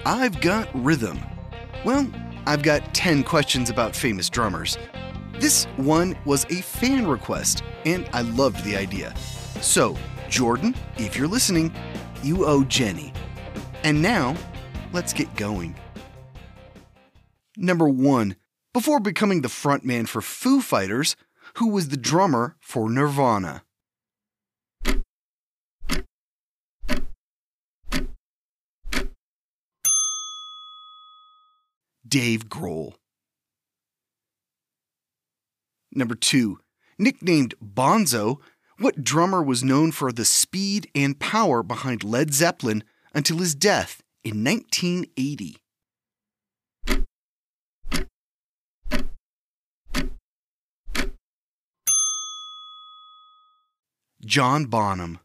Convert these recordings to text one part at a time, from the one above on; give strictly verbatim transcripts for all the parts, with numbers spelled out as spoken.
I've got rhythm. Well, I've got ten questions about famous drummers. This one was a fan request, and I loved the idea. So, Jordan, if you're listening, you owe Jenny. And now, let's get going. Number one. Before becoming the frontman for Foo Fighters, who was the drummer for Nirvana? Dave Grohl. Number two. Nicknamed Bonzo, what drummer was known for the speed and power behind Led Zeppelin until his death in nineteen eighty? John Bonham.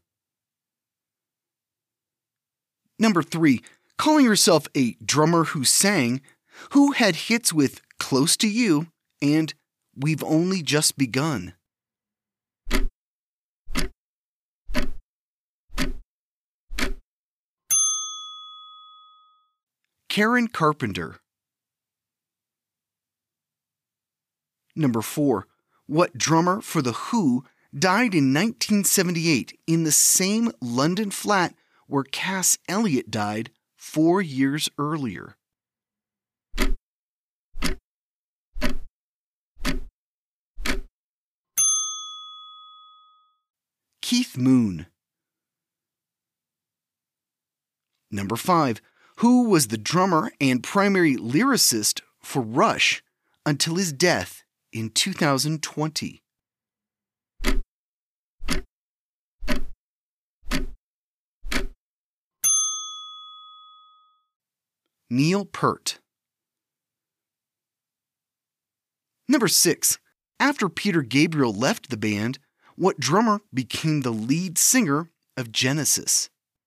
Number three. Calling herself a drummer who sang, who had hits with Close to You and We've Only Just Begun? Karen Carpenter. Number four. What drummer for The Who died in nineteen seventy-eight in the same London flat where Cass Elliot died four years earlier? Keith Moon. Number five. Who was the drummer and primary lyricist for Rush until his death in two thousand twenty? Neil Peart. Number six. After Peter Gabriel left the band, what drummer became the lead singer of Genesis?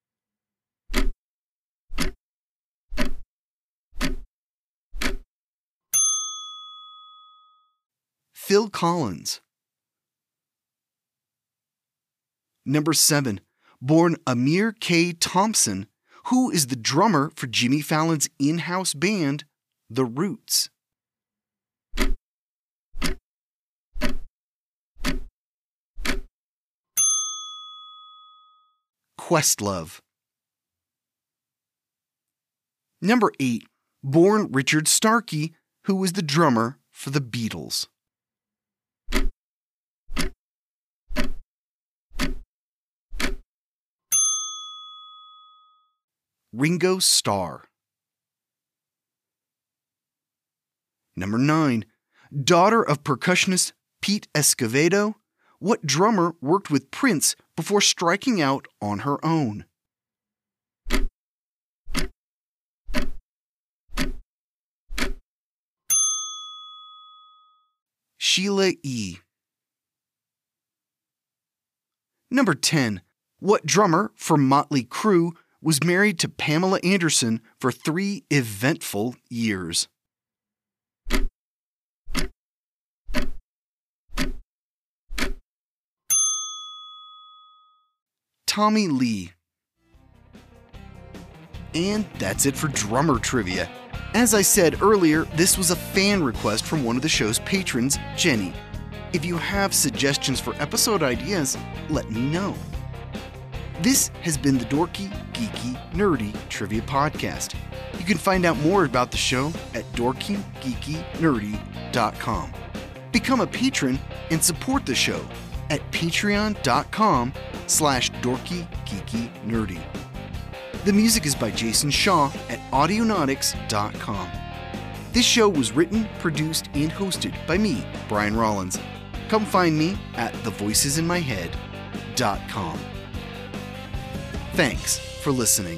Phil Collins. Number seven. Born Amir K. Thompson, who is the drummer for Jimmy Fallon's in-house band, The Roots? Questlove. Number eight. Born Richard Starkey, who was the drummer for the Beatles. Ringo Starr. Number nine. Daughter of percussionist Pete Escovedo, what drummer worked with Prince before striking out on her own? Sheila E. Number ten. What drummer for Motley Crue was married to Pamela Anderson for three eventful years? Tommy Lee. And that's it for drummer trivia. As I said earlier, this was a fan request from one of the show's patrons, Jenny. If you have suggestions for episode ideas, let me know. This has been the Dorky, Geeky, Nerdy Trivia Podcast. You can find out more about the show at dorky geeky nerdy dot com. Become a patron and support the show at patreon.com slash dorky geeky nerdy. The music is by Jason Shaw at audionautics dot com. This show was written, produced, and hosted by me, Brian Rollins. Come find me at the voices in my head dot com. Thanks for listening.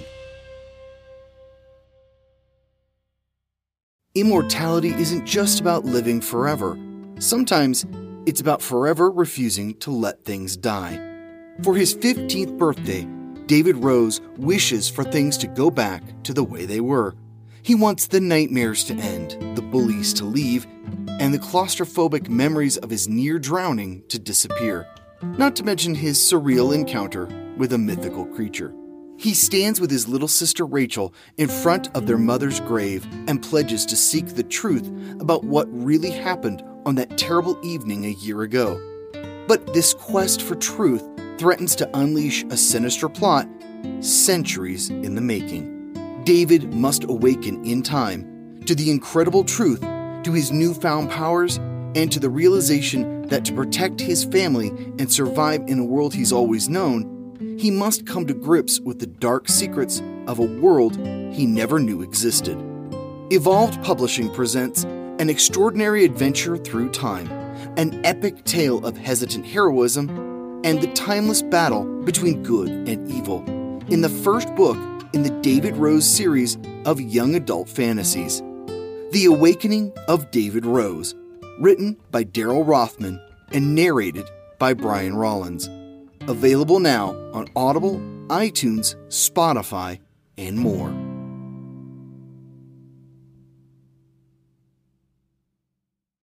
Immortality isn't just about living forever. Sometimes it's about forever refusing to let things die. For his fifteenth birthday, David Rose wishes for things to go back to the way they were. He wants the nightmares to end, the bullies to leave, and the claustrophobic memories of his near drowning to disappear. Not to mention his surreal encounter with a mythical creature. He stands with his little sister Rachel in front of their mother's grave and pledges to seek the truth about what really happened on that terrible evening a year ago. But this quest for truth threatens to unleash a sinister plot centuries in the making. David must awaken in time to the incredible truth, to his newfound powers, and to the realization that to protect his family and survive in a world he's always known, he must come to grips with the dark secrets of a world he never knew existed. Evolved Publishing presents An Extraordinary Adventure Through Time, an epic tale of hesitant heroism and the timeless battle between good and evil, in the first book in the David Rose series of young adult fantasies. The Awakening of David Rose, written by Daryl Rothman and narrated by Brian Rollins. Available now on Audible, iTunes, Spotify, and more.